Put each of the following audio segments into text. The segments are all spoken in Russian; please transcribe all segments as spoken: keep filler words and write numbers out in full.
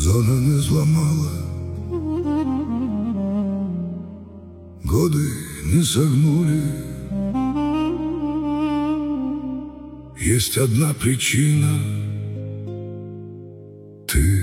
Зона не зламала, годы не согнули. Есть одна причина — ты.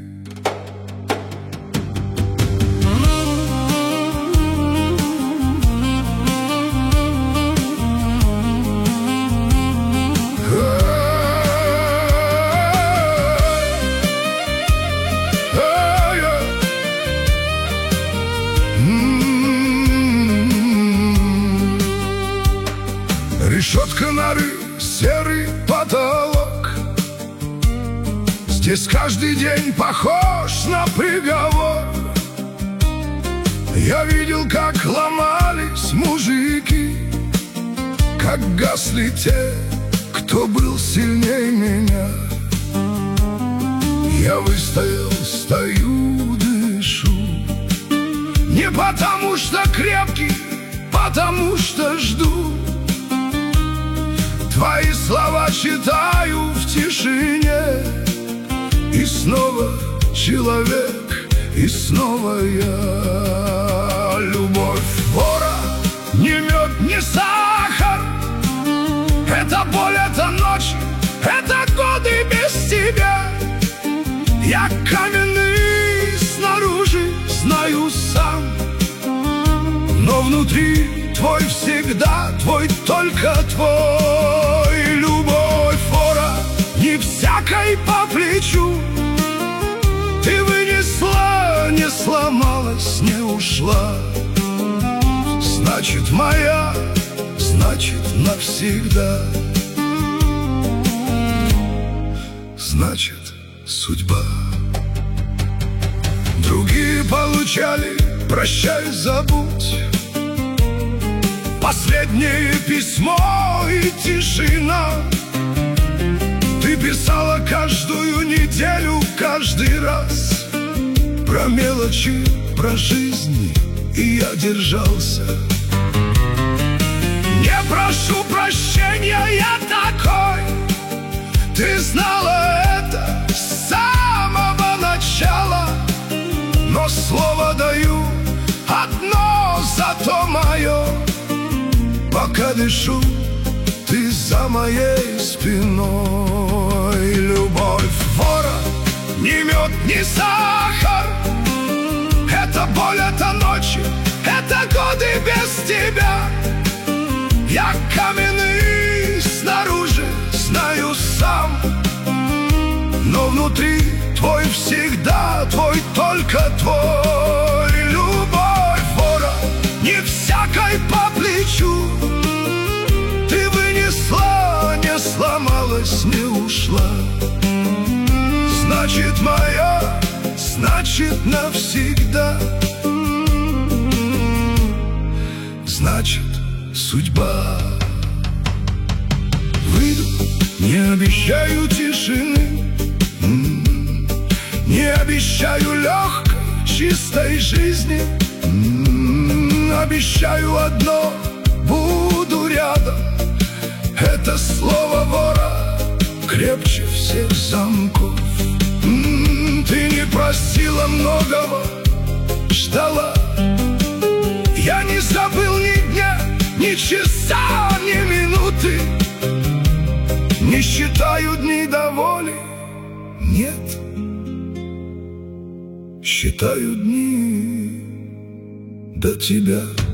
Решетка норы, серый потолок. Здесь каждый день похож на приговор. Я видел, как ломались мужики, как гасли те, кто был сильнее меня. Я выстоял, стою, дышу. Не потому что крепкий, потому что жду. Твои слова читаю в тишине. И снова человек, и снова я. Любовь вора, не мед, не сахар. Это боль, это ночи, это годы без тебя. Я каменный снаружи, знаю сам, но внутри твой всегда, твой только твой. Любовь вора не всякой по плечу. Ты вынесла, не сломалась, не ушла. Значит, моя, значит, навсегда. Значит, судьба. Другие получали «прощай, забудь». Последнее письмо и тишина. Ты писала каждую неделю, каждый раз про мелочи, про жизнь, и я держался. Не прошу прощения, я такой. Ты знала это с самого начала. Но слово даю одно, зато мое. Пока дышу, ты за моей спиной. Любовь вора, не мед, не сахар. Это боль, это ночи, это годы без тебя. Я каменный снаружи, знаю сам, но внутри твой всегда, твой только твой. Любовь вора не всякой по плечу. Ты вынесла, не сломалась, не ушла. Значит, моя, значит, навсегда. Значит, судьба. Выйду, не обещаю тишины, не обещаю легкой, чистой жизни. Обещаю одно, буду рядом. Это слово вора крепче всех замков. Ты не просила многого, ждала. Я не забыл ни дня, ни часа, ни минуты. Не считаю дней до воли, нет. Считаю дни до тебя.